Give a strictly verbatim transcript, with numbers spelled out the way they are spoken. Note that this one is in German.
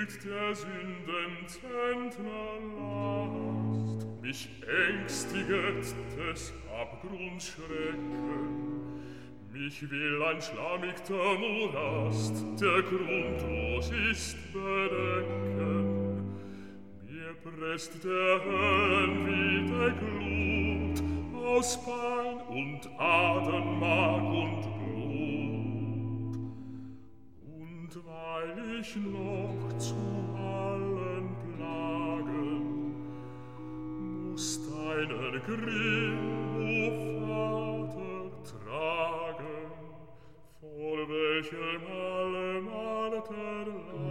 wiegt der Sünden Zentner Last, mich ängstiget des Abgrunds Schrecken, mich will ein schlammigter Morast, der grundlos ist, bedecken. Mir presst der Höllen wie der Glut aus Bein und Adern, Mark und Blut. Und weil ich noch zu allen Plagen muß deinen Grimm, o Vater, tragen, vor welchem alle Marter